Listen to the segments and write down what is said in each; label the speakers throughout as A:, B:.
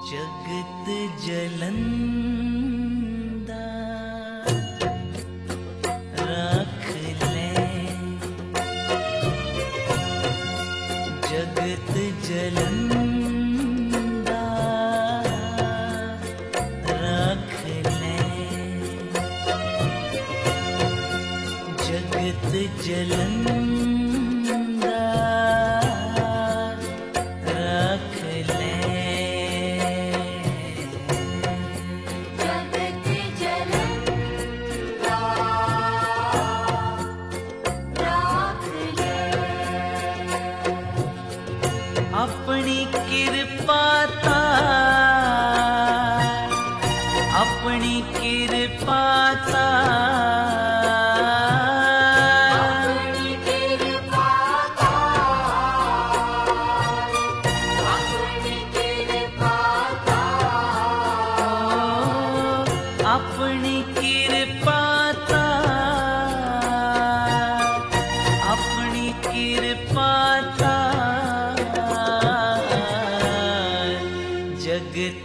A: जगत जलंदा रख ले, जगत जलंदा रख ले, जगत जलंदा अपनी कृपाता, अपनी कृपाता,
B: अपनी कृपाता, अपनी कृपाता,
A: अपनी कृपाता, अपनी कृपाता जगत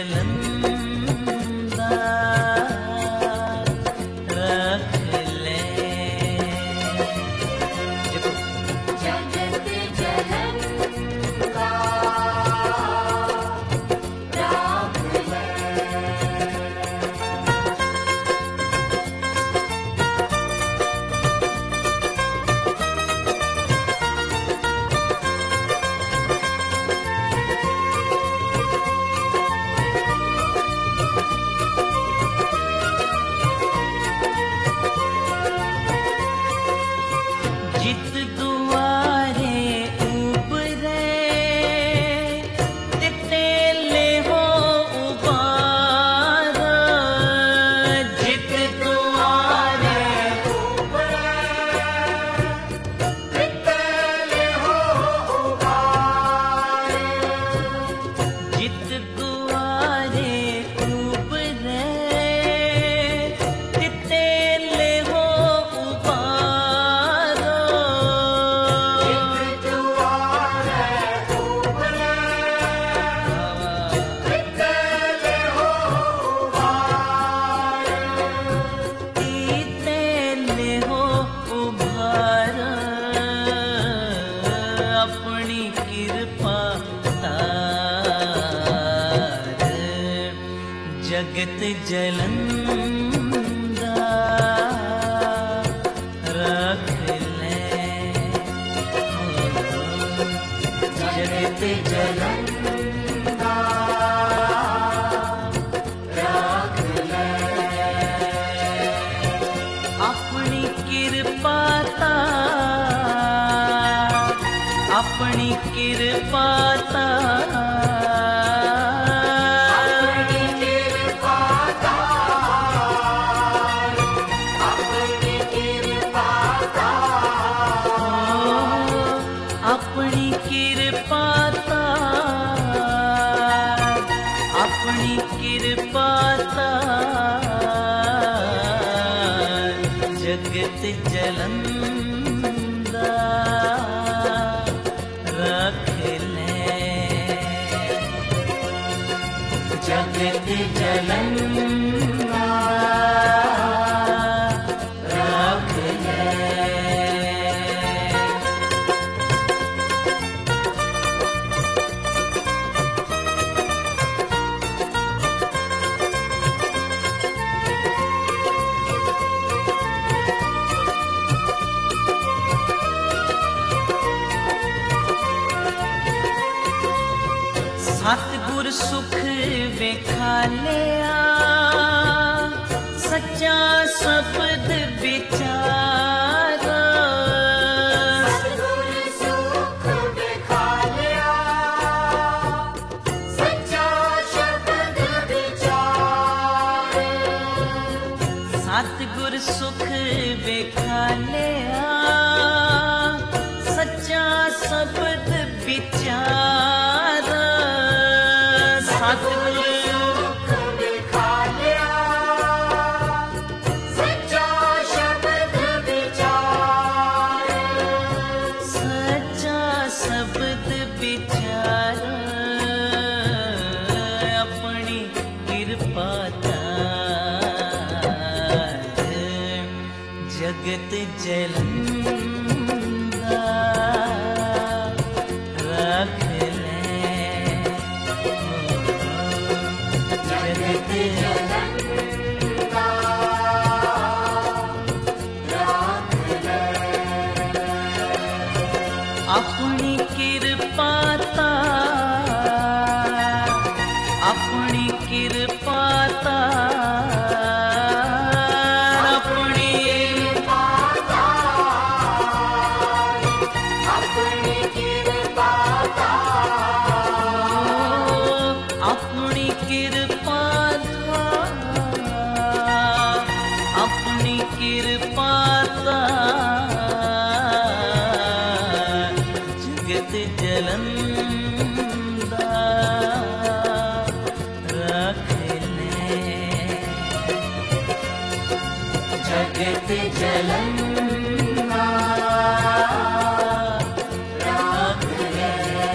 A: जलंदा रख ले,
B: जगत जलंदा रख ले।
A: जित दुआरे उबरे तिते ले हो उबारा, जित दुआरे
B: तिते ले हो उबारे,
A: जित दुआरे उबरे तिते ले हो उबारा,
B: जित दुआरे उबरे तिते ले हो उबारे,
A: तिते ले हो उबारा, अपनी कृपा तार जगत जलंदा रख ले, जगत जलंदा
B: रख ले।
A: अपनी कृपाता, अपनी कृपाता,
B: अपनी कृपाता, अपनी कृपाता,
A: अपनी कृपाता, अपनी कृपाता जगत जलंदा रख ले, जगत जलंदा रख ले। सतगुर सुख वेखा लिया, सच्चा शब्द विचारा,
B: सतगुर सुख विखा लिया, सच्चा शब्द विचारे,
A: सतगुर सुख वेखा लिया, सच्चा शब्द विचारा, सतगुर
B: सुख विखा लिया, सच्चा
A: जलंदा रख ले जगत
B: जलंदा राख ले
A: अपनी कृपा अपनी कृपा अपनी
B: अपनी कृपा
A: अपनी कृपा अपनी कृपा जगत जलंदा रख ले
B: जगत जलंदा राख ले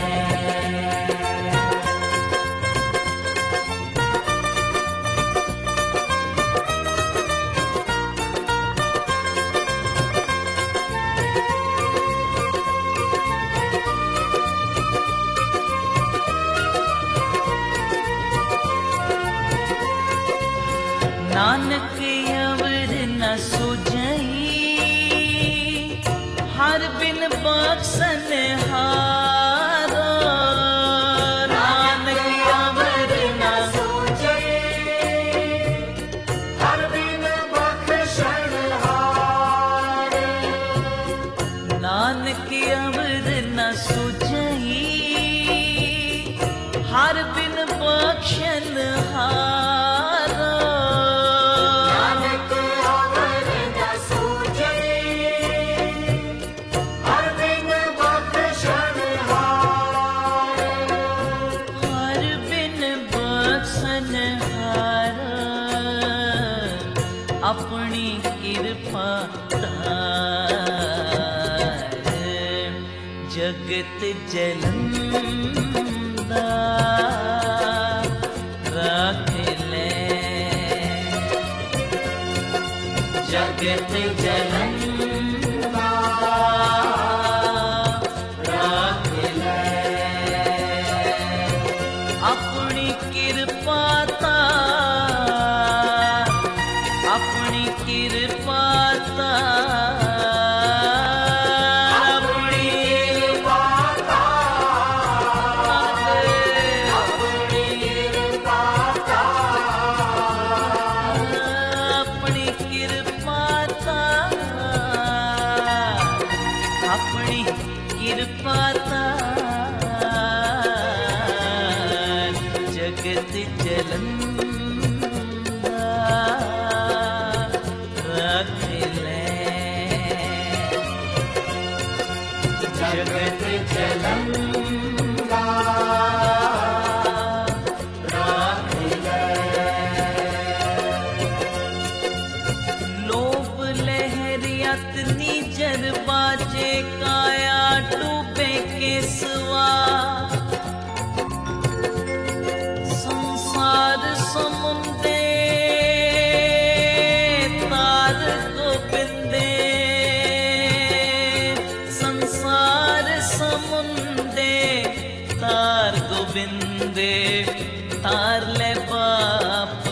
A: नानक अवर न सुझई हर बिन बख्शन हारो नानक अवर न
B: सोचे हर बिन बख्शण हार
A: नानक अवर न सुझई हर बिन बख्शन हारो
B: नानक अवर न सूझे हर बिन बख्शण हार
A: हर बिन बख्शन हार अपनी कृपा धार जगत जलंदा रख ले जगत जलंदा रख ले अपनी कृपा अपनी कृपा अपनी अपनी कृपा अपनी कृपा जगत जलंदा रख ले
B: जगत जलंदा राख ले
A: लोभ लहरियत निजर बाजे काया डूबे के सिवा संसार समुंदे तार गोबिंदे संसार समुंदे तार गोबिंदे तार ले बाप